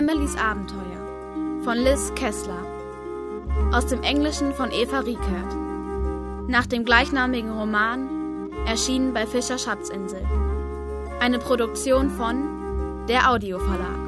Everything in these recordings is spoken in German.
Emilys Abenteuer von Liz Kessler. Aus dem Englischen von Eva Riekert. Nach dem gleichnamigen Roman, erschienen bei Fischer Schatzinsel. Eine Produktion von der Audioverlag.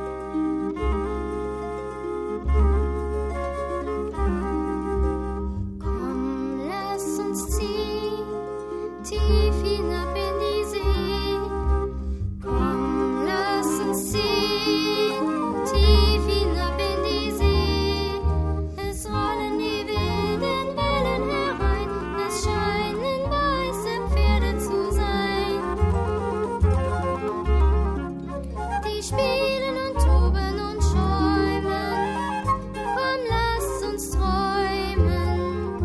Komm, lass uns ziehen, tief hinab in die See. Komm, lass uns ziehen, tief hinab in die See. Es rollen die wilden Wellen herein, es scheinen weiße Pferde zu sein. Die spielen und toben und schäumen. Komm, lass uns träumen.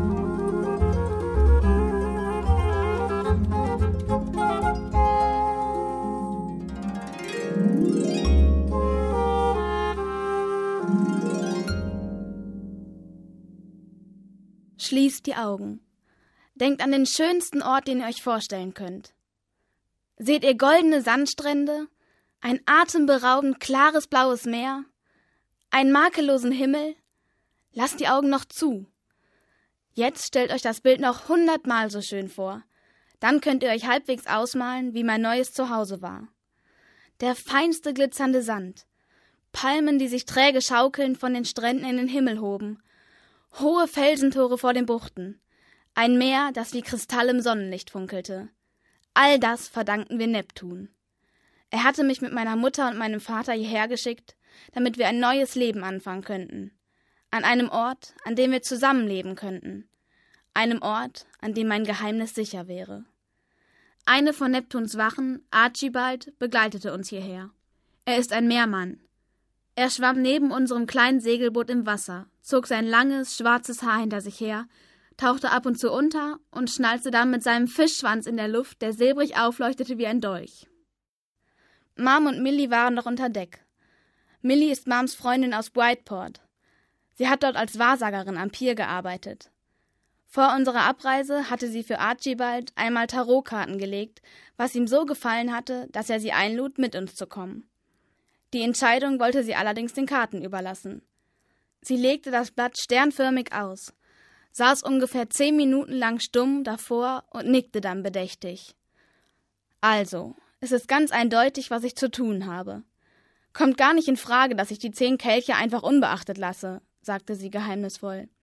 Schließt die Augen. Denkt an den schönsten Ort, den ihr euch vorstellen könnt. Seht ihr goldene Sandstrände, ein atemberaubend klares blaues Meer, einen makellosen Himmel? Lasst die Augen noch zu. Jetzt stellt euch das Bild noch 100-mal so schön vor. Dann könnt ihr euch halbwegs ausmalen, wie mein neues Zuhause war. Der feinste glitzernde Sand, Palmen, die sich träge schaukelnd von den Stränden in den Himmel hoben, hohe Felsentore vor den Buchten, ein Meer, das wie Kristall im Sonnenlicht funkelte. All das verdanken wir Neptun. Er hatte mich mit meiner Mutter und meinem Vater hierher geschickt, damit wir ein neues Leben anfangen könnten. An einem Ort, an dem wir zusammenleben könnten. Einem Ort, an dem mein Geheimnis sicher wäre. Eine von Neptuns Wachen, Archibald, begleitete uns hierher. Er ist ein Meermann. Er schwamm neben unserem kleinen Segelboot im Wasser, zog sein langes, schwarzes Haar hinter sich her, tauchte ab und zu unter und schnalzte dann mit seinem Fischschwanz in der Luft, der silbrig aufleuchtete wie ein Dolch. Mom und Millie waren noch unter Deck. Millie ist Moms Freundin aus Whiteport. Sie hat dort als Wahrsagerin am Pier gearbeitet. Vor unserer Abreise hatte sie für Archibald einmal Tarotkarten gelegt, was ihm so gefallen hatte, dass er sie einlud, mit uns zu kommen. Die Entscheidung wollte sie allerdings den Karten überlassen. Sie legte das Blatt sternförmig aus, saß ungefähr 10 Minuten lang stumm davor und nickte dann bedächtig. Also, es ist ganz eindeutig, was ich zu tun habe. Kommt gar nicht in Frage, dass ich die 10 Kelche einfach unbeachtet lasse, sagte sie geheimnisvoll.